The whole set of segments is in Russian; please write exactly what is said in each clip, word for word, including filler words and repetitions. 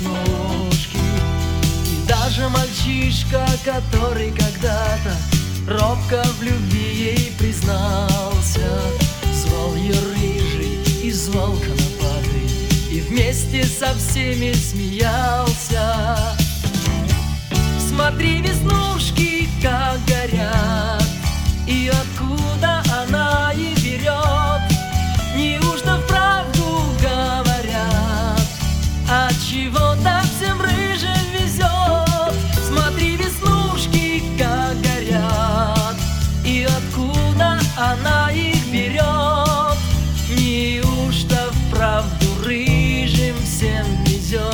веснушки. И даже мальчишка, который когда-то робко в любви ей признался, звал ее рыжий и звал конопатый, и вместе со всеми смеялся. Смотри, веснушки, как горят, и откуда она их берет. Неужто вправду говорят, отчего так всем рыжим везет? Смотри, веснушки, как горят, и откуда она их берет. Неужто вправду рыжим всем везет?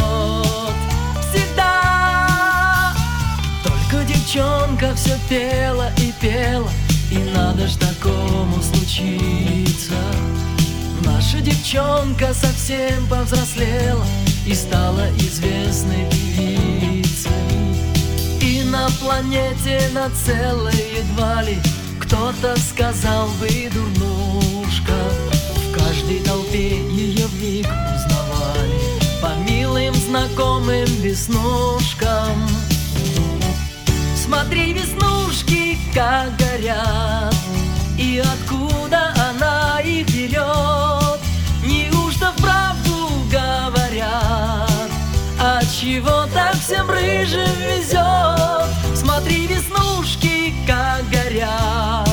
Всегда только девчонка все пела и пела, и надо ж такому случиться. Наша девчонка совсем повзрослела и стала известной певицей. И на планете на целой едва ли кто-то сказал бы дурнушка. В каждой толпе ее вмиг узнавали по милым знакомым веснушкам. Смотри, веснушки, как горят, и откуда она их берет. Неужто вправду говорят, отчего так всем рыжим везет? Смотри, веснушки, как горят,